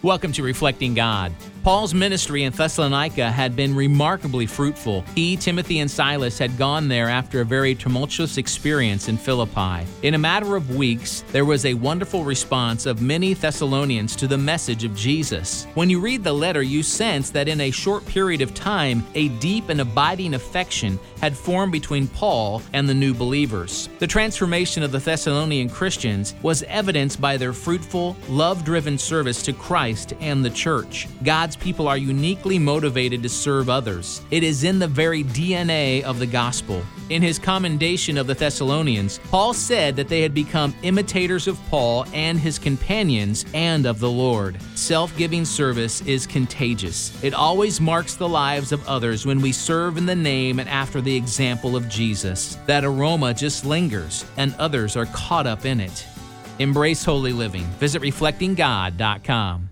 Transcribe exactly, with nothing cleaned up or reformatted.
Welcome to Reflecting God. Paul's ministry in Thessalonica had been remarkably fruitful. He, Timothy, and Silas had gone there after a very tumultuous experience in Philippi. In a matter of weeks, there was a wonderful response of many Thessalonians to the message of Jesus. When you read the letter, you sense that in a short period of time, a deep and abiding affection had formed between Paul and the new believers. The transformation of the Thessalonian Christians was evidenced by their fruitful, love-driven service to Christ and the church. God's people are uniquely motivated to serve others. It is in the very D N A of the gospel. In his commendation of the Thessalonians, Paul said that they had become imitators of Paul and his companions and of the Lord. Self-giving service is contagious. It always marks the lives of others when we serve in the name and after the example of Jesus. That aroma just lingers, and others are caught up in it. Embrace holy living. Visit reflecting god dot com.